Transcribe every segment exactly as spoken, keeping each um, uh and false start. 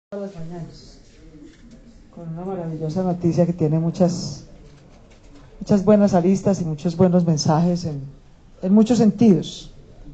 Todas las mañanas con una maravillosa noticia que tiene muchas muchas buenas aristas y muchos buenos mensajes en, en muchos sentidos.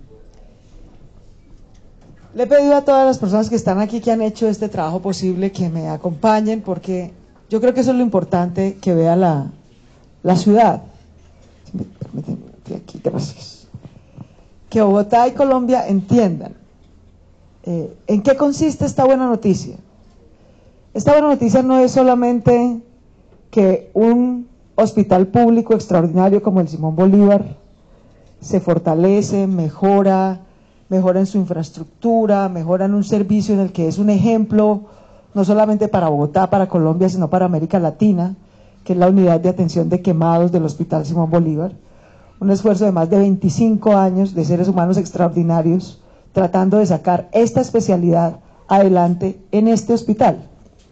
Le he pedido a todas las personas que están aquí, que han hecho este trabajo posible, que me acompañen, porque yo creo que eso es lo importante que vea la, la ciudad. Si me permiten, aquí, gracias. Que Bogotá y Colombia entiendan eh, en qué consiste esta buena noticia. Esta buena noticia no es solamente que un hospital público extraordinario como el Simón Bolívar se fortalece, mejora, mejora en su infraestructura, mejora en un servicio en el que es un ejemplo, no solamente para Bogotá, para Colombia, sino para América Latina, que es la unidad de atención de quemados del Hospital Simón Bolívar. Un esfuerzo de más de veinticinco años de seres humanos extraordinarios tratando de sacar esta especialidad adelante en este hospital.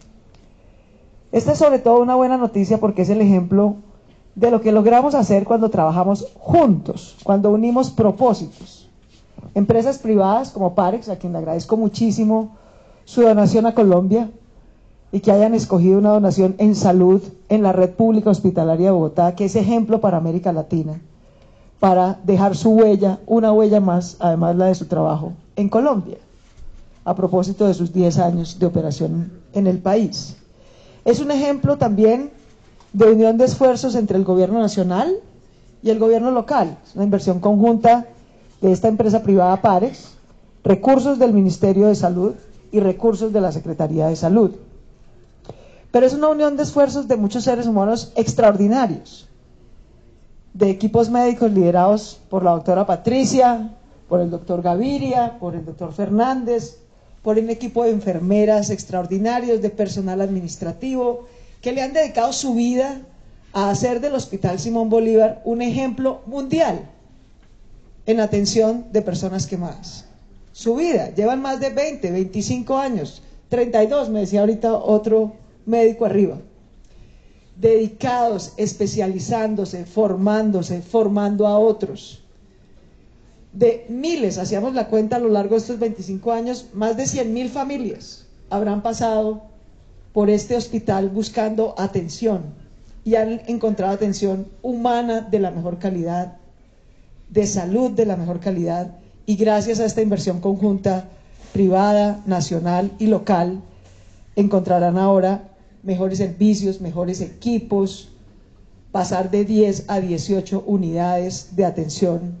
Esta es sobre todo una buena noticia porque es el ejemplo de lo que logramos hacer cuando trabajamos juntos, cuando unimos propósitos. Empresas privadas como Parex, a quien le agradezco muchísimo su donación a Colombia y que hayan escogido una donación en salud en la red pública hospitalaria de Bogotá, que es ejemplo para América Latina, para dejar su huella, una huella más, además la de su trabajo en Colombia, a propósito de sus diez años de operación en el país. Es un ejemplo también de unión de esfuerzos entre el gobierno nacional y el gobierno local. Es una inversión conjunta de esta empresa privada Parex, recursos del Ministerio de Salud y recursos de la Secretaría de Salud. Pero es una unión de esfuerzos de muchos seres humanos extraordinarios, de equipos médicos liderados por la doctora Patricia, por el doctor Gaviria, por el doctor Fernández, por un equipo de enfermeras extraordinarios, de personal administrativo, que le han dedicado su vida a hacer del Hospital Simón Bolívar un ejemplo mundial en atención de personas quemadas. Su vida, llevan más de veinte, veinticinco años, treinta y dos, me decía ahorita otro médico arriba, dedicados, especializándose, formándose, formando a otros. De miles, hacíamos la cuenta a lo largo de estos veinticinco años, más de cien mil familias habrán pasado por este hospital buscando atención y han encontrado atención humana de la mejor calidad, de salud de la mejor calidad, y gracias a esta inversión conjunta privada, nacional y local, encontrarán ahora mejores servicios, mejores equipos, pasar de diez a dieciocho unidades de atención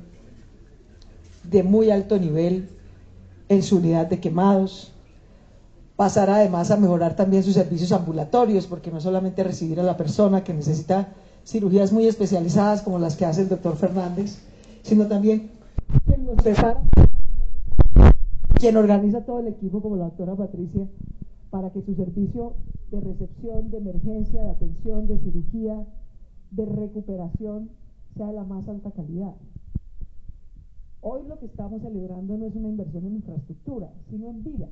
de muy alto nivel en su unidad de quemados, pasar además a mejorar también sus servicios ambulatorios, porque no solamente recibir a la persona que necesita cirugías muy especializadas como las que hace el doctor Fernández, sino también quien los prepara, quien organiza todo el equipo como la doctora Patricia, para que su servicio de recepción, de emergencia, de atención, de cirugía, de recuperación sea de la más alta calidad. Hoy lo que estamos celebrando no es una inversión en infraestructura, sino en vida,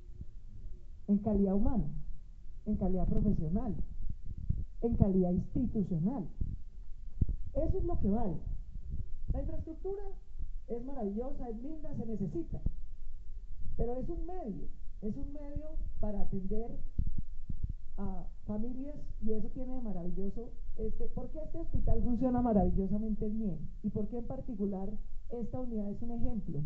en calidad humana, en calidad profesional, en calidad institucional. Eso es lo que vale. La infraestructura es maravillosa, es linda, se necesita, pero es un medio, es un medio para atender a familias, y eso tiene de maravilloso, este, ¿por qué este hospital funciona maravillosamente bien? ¿Y por qué en particular esta unidad es un ejemplo?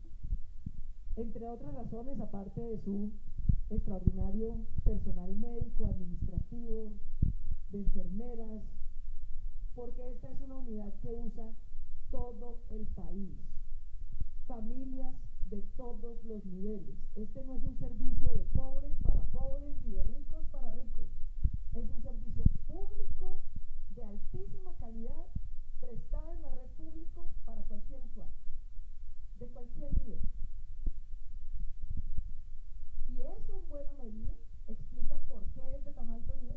Entre otras razones, aparte de su extraordinario personal médico, administrativo, de enfermeras, porque esta es una unidad que usa todo el país, familias de todos los niveles. Este no es un servicio de pobres para pobres y de ricos para ricos. Es un servicio público de altísima calidad, prestado en la red pública para cualquier usuario, de cualquier nivel. Y eso en buena medida explica por qué es de tan alto nivel.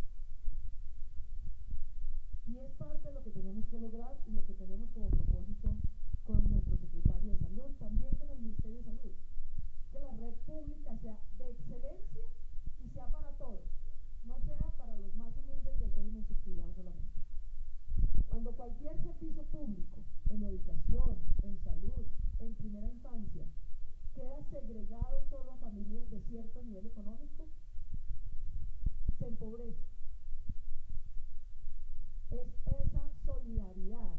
Y es parte de lo que tenemos que lograr y lo que tenemos como propósito con nuestro secretario de Salud, también con el Ministerio de Salud. Que la red pública sea de excelencia y sea para todos, no sea para los más humildes del régimen subsidiado solamente. Cuando cualquier servicio público, en educación, en salud, en primera infancia, queda segregado solo a familias de cierto nivel económico, pobreza. Es esa solidaridad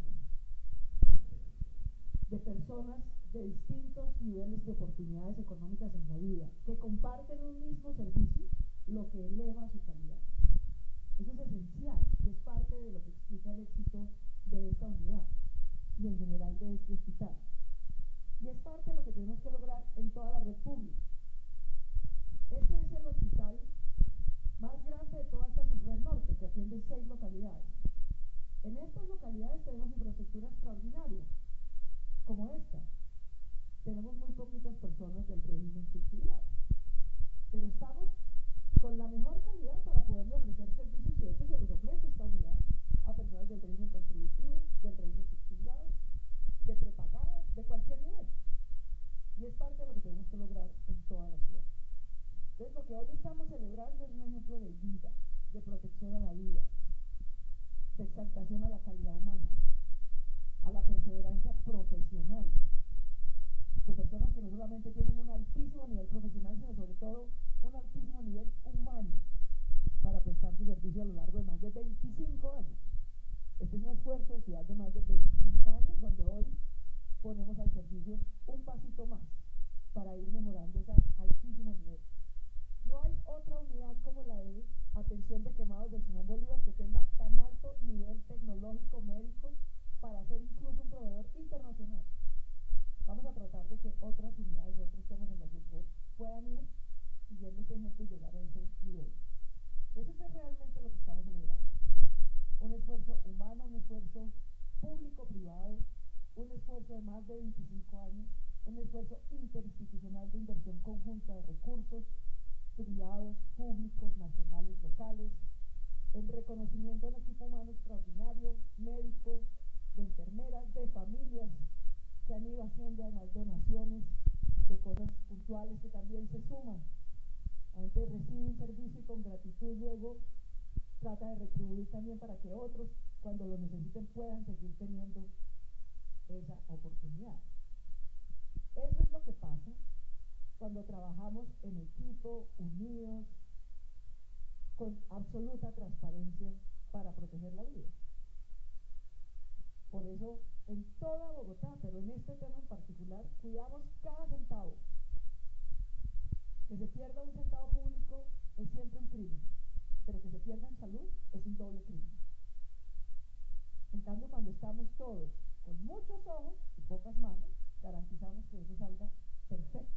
de personas de distintos niveles de oportunidades económicas en la vida, que comparten un mismo servicio, lo que eleva su calidad. Eso es esencial y es parte de lo que explica el éxito de esta unidad y en general de este hospital. Y es parte de lo que tenemos que lograr en toda la red pública. Este es el hospital más grande de toda esta subred norte, que atiende seis localidades. En estas localidades tenemos infraestructura extraordinaria, como esta. Tenemos muy poquitas personas del régimen subsidiado, pero estamos con la mejor calidad para poderle ofrecer servicios, y de hecho se los ofrece esta unidad a personas del régimen contributivo, del régimen subsidiado, de prepagadas, de cualquier nivel. Y es parte de lo que tenemos que lograr en toda la ciudad. Entonces, lo que hoy estamos celebrando es un ejemplo de vida, de protección a la vida, de exaltación a la calidad humana, a la perseverancia profesional, de personas que no solamente tienen un altísimo nivel profesional, sino sobre todo un altísimo nivel humano para prestar su servicio a lo largo de más de veinticinco años. Este es un esfuerzo de ciudad de más de veinticinco años, donde hoy ponemos al servicio un pasito más para ir mejorando ese altísimo nivel. No hay otra unidad como la de atención de quemados del Simón Bolívar que tenga tan alto nivel tecnológico médico para ser incluso un proveedor internacional. Vamos a tratar de que otras unidades, otros temas en la subred puedan ir siguiendo este ejemplo y llegar a ese nivel. Eso es realmente lo que estamos celebrando. Un esfuerzo humano, un esfuerzo público-privado, un esfuerzo de más de veinticinco años, un esfuerzo interinstitucional de inversión conjunta de recursos privados, públicos, nacionales, locales, el reconocimiento de un equipo humano extraordinario, médico, de enfermeras, de familias que han ido haciendo además donaciones de cosas puntuales que también se suman. La gente recibe un servicio y con gratitud luego trata de retribuir también para que otros, cuando lo necesiten, puedan seguir teniendo esa oportunidad. Eso es lo que pasa cuando trabajamos en equipo, unidos, con absoluta transparencia para proteger la vida. Por eso, en toda Bogotá, pero en este tema en particular, cuidamos cada centavo. Que se pierda un centavo público es siempre un crimen, pero que se pierda en salud es un doble crimen. En cambio, cuando estamos todos con muchos ojos y pocas manos, garantizamos que eso salga perfecto.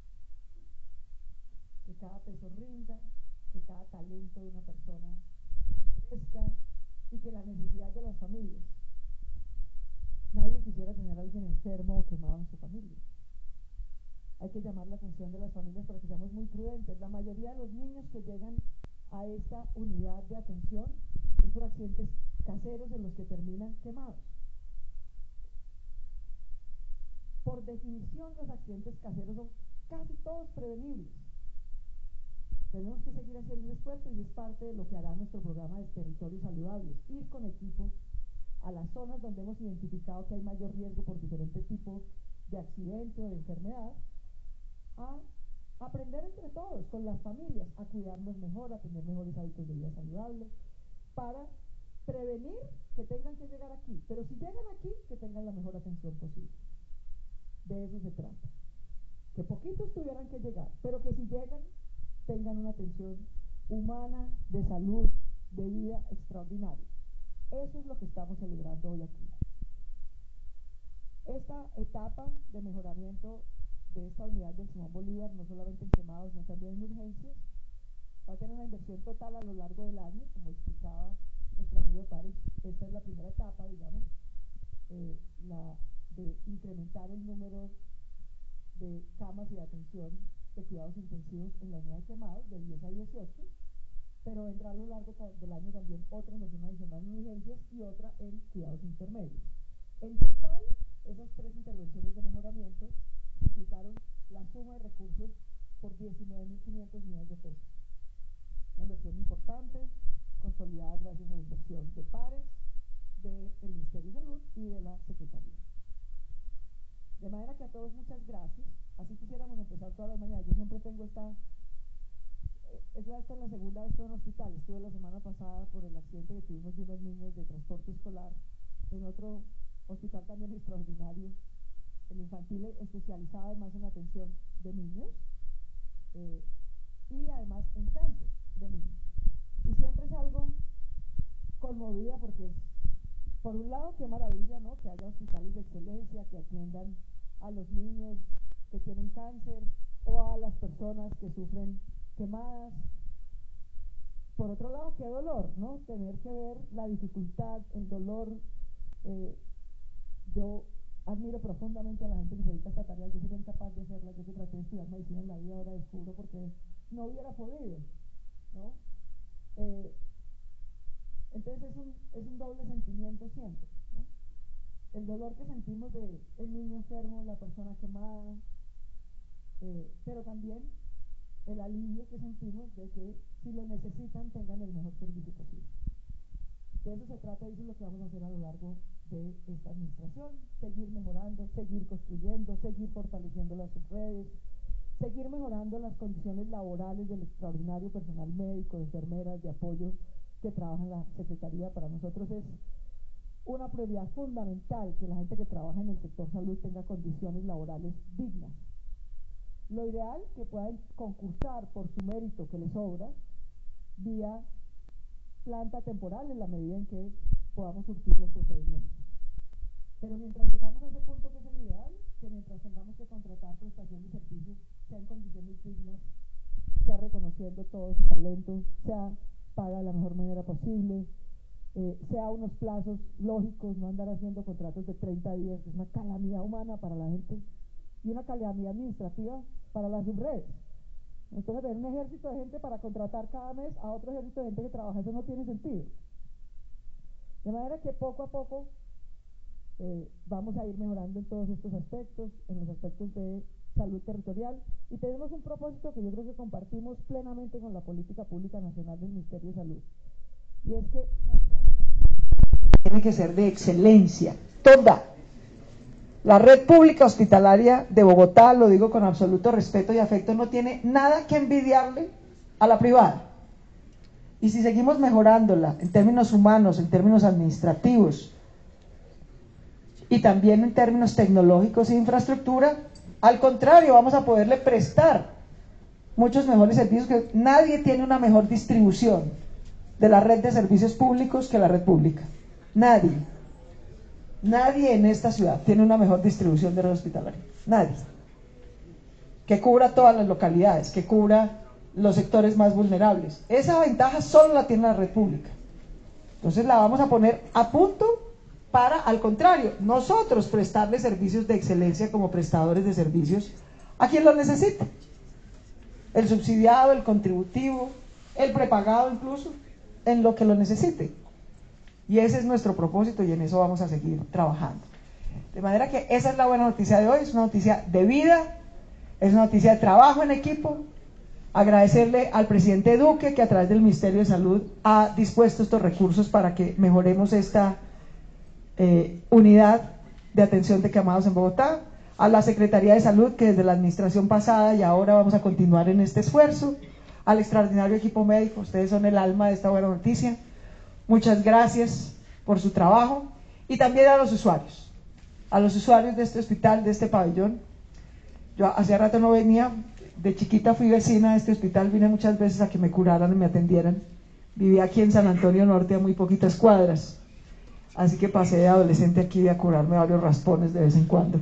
Que cada peso rinda, que cada talento de una persona crezca y que la necesidad de las familias. Nadie quisiera tener a alguien enfermo o quemado en su familia. Hay que llamar la atención de las familias para que seamos muy prudentes. La mayoría de los niños que llegan a esta unidad de atención es por accidentes caseros en los que terminan quemados. Por definición, los accidentes caseros son casi todos prevenibles. Tenemos que seguir haciendo un esfuerzo y es parte de lo que hará nuestro programa de territorios saludables, ir con equipos a las zonas donde hemos identificado que hay mayor riesgo por diferentes tipos de accidente o de enfermedad, a aprender entre todos, con las familias, a cuidarnos mejor, a tener mejores hábitos de vida saludables, para prevenir que tengan que llegar aquí, pero si llegan aquí, que tengan la mejor atención posible. De eso se trata. Que poquitos tuvieran que llegar, pero que si llegan, tengan una atención humana, de salud, de vida extraordinaria. Eso es lo que estamos celebrando hoy aquí. Esta etapa de mejoramiento de esta unidad del Simón Bolívar, no solamente en quemados, sino también en urgencias, va a tener una inversión total a lo largo del año, como explicaba nuestro amigo Paris. Esta es la primera etapa, digamos, eh, la de incrementar el número de camas y de atención de cuidados intensivos en la unidad de quemados de diez a dieciocho, pero vendrá a lo largo del año también otra inversión adicional en urgencias y otra en cuidados intermedios. En total, esas tres intervenciones de mejoramiento implicaron la suma de recursos por diecinueve mil quinientos millones de pesos. Una inversión importante, consolidada gracias a la inversión de pares, del Ministerio de Salud y de la Secretaría. De manera que a todos muchas gracias. Así quisiéramos empezar todas las mañanas. Yo siempre tengo esta, es ya esta la segunda vez que en un hospital. Estuve la semana pasada por el accidente que tuvimos de unos niños de transporte escolar en otro hospital también extraordinario, el infantil especializado además en atención de niños eh, y además en cáncer de niños. Y siempre salgo conmovida porque es, por un lado, qué maravilla, ¿no?, que haya hospitales de excelencia que atiendan a los niños que tienen cáncer o a las personas que sufren quemadas. Por otro lado, qué dolor, ¿no?, tener que ver la dificultad, el dolor. Eh, yo admiro profundamente a la gente que se dedica a esta tarea. Yo sería incapaz de hacerla. Yo que traté de estudiar medicina en la vida, ahora descubro porque no hubiera podido, ¿no? Eh, entonces es un, es un doble sentimiento siempre, ¿no? El dolor que sentimos de el niño enfermo, la persona quemada, eh, pero también el alivio que sentimos de que si lo necesitan tengan el mejor servicio posible. De eso se trata y eso es lo que vamos a hacer a lo largo de esta administración: seguir mejorando, seguir construyendo, seguir fortaleciendo las redes, seguir mejorando las condiciones laborales del extraordinario personal médico, de enfermeras, de apoyo que trabaja en la Secretaría. Para nosotros es una prioridad fundamental que la gente que trabaja en el sector salud tenga condiciones laborales dignas. Lo ideal, que puedan concursar por su mérito que les sobra vía planta temporal en la medida en que podamos surtir los procedimientos. Pero mientras llegamos a ese punto, que es el ideal, que mientras tengamos que contratar prestación de servicios sea en condiciones dignas, sea reconociendo todo su talento, sea paga de la mejor manera posible, eh, sea unos plazos lógicos, no andar haciendo contratos de treinta días, que es una calamidad humana para la gente y una calamidad administrativa para las subredes. Entonces, tener un ejército de gente para contratar cada mes a otro ejército de gente que trabaja, eso no tiene sentido. De manera que poco a poco eh, vamos a ir mejorando en todos estos aspectos, en los aspectos de salud territorial, y tenemos un propósito que yo creo que compartimos plenamente con la política pública nacional del Ministerio de Salud, y es que nuestra red tiene que ser de excelencia, toda. La red pública hospitalaria de Bogotá, lo digo con absoluto respeto y afecto, no tiene nada que envidiarle a la privada. Y si seguimos mejorándola en términos humanos, en términos administrativos y también en términos tecnológicos e infraestructura, al contrario, vamos a poderle prestar muchos mejores servicios. Que nadie tiene una mejor distribución de la red de servicios públicos que la red pública. Nadie. Nadie en esta ciudad tiene una mejor distribución de red hospitalaria. Nadie. Que cubra todas las localidades, que cubra los sectores más vulnerables. Esa ventaja solo la tiene la red pública. Entonces la vamos a poner a punto para, al contrario, nosotros prestarle servicios de excelencia como prestadores de servicios a quien lo necesite. El subsidiado, el contributivo, el prepagado incluso, en lo que lo necesite. Y ese es nuestro propósito y en eso vamos a seguir trabajando. De manera que esa es la buena noticia de hoy, es una noticia de vida, es una noticia de trabajo en equipo. Agradecerle al presidente Duque que a través del Ministerio de Salud ha dispuesto estos recursos para que mejoremos esta eh, unidad de atención de quemados en Bogotá. A la Secretaría de Salud, que desde la administración pasada y ahora vamos a continuar en este esfuerzo. Al extraordinario equipo médico, ustedes son el alma de esta buena noticia. Muchas gracias por su trabajo. Y también a los usuarios, a los usuarios de este hospital, de este pabellón. Yo hace rato no venía, de chiquita fui vecina de este hospital, vine muchas veces a que me curaran y me atendieran. Vivía aquí en San Antonio Norte, a muy poquitas cuadras, así que pasé de adolescente aquí a curarme varios raspones de vez en cuando.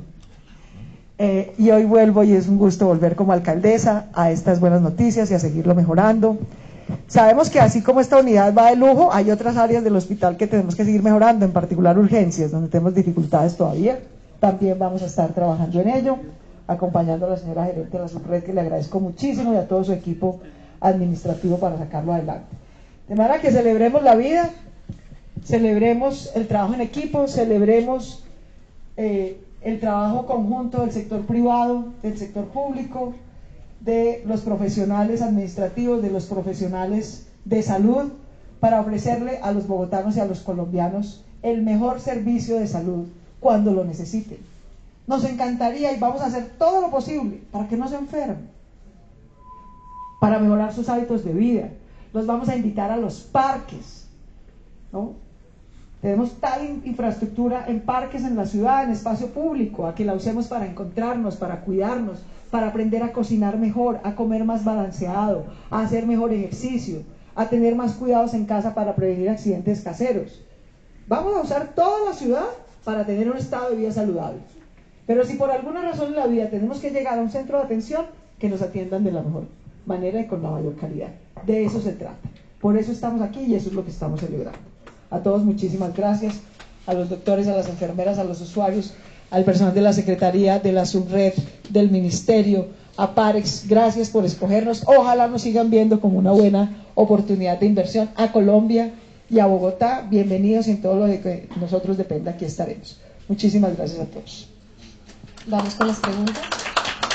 Eh, y hoy vuelvo y es un gusto volver como alcaldesa a estas buenas noticias y a seguirlo mejorando. Sabemos que así como esta unidad va de lujo, hay otras áreas del hospital que tenemos que seguir mejorando, en particular urgencias, donde tenemos dificultades todavía. También vamos a estar trabajando en ello, acompañando a la señora gerente de la subred, que le agradezco muchísimo, y a todo su equipo administrativo para sacarlo adelante. De manera que celebremos la vida, celebremos el trabajo en equipo, celebremos eh, el trabajo conjunto del sector privado, del sector público, de los profesionales administrativos, de los profesionales de salud, para ofrecerle a los bogotanos y a los colombianos el mejor servicio de salud cuando lo necesiten. Nos encantaría y vamos a hacer todo lo posible para que no se enfermen. para mejorar sus hábitos de vida. Los vamos a invitar a los parques, ¿no? Tenemos tal in- infraestructura en parques en la ciudad, en espacio público, a que la usemos para encontrarnos, para cuidarnos, para aprender a cocinar mejor, a comer más balanceado, a hacer mejor ejercicio, a tener más cuidados en casa para prevenir accidentes caseros. Vamos a usar toda la ciudad para tener un estado de vida saludable. Pero si por alguna razón en la vida tenemos que llegar a un centro de atención, que nos atiendan de la mejor manera y con la mayor calidad. De eso se trata. Por eso estamos aquí y eso es lo que estamos celebrando. A todos muchísimas gracias, a los doctores, a las enfermeras, a los usuarios, al personal de la Secretaría, de la Subred, del Ministerio, a Parex, gracias por escogernos. Ojalá nos sigan viendo como una buena oportunidad de inversión. A Colombia y a Bogotá, bienvenidos, en todo lo de que nosotros dependa, aquí estaremos. Muchísimas gracias a todos. Vamos con las preguntas.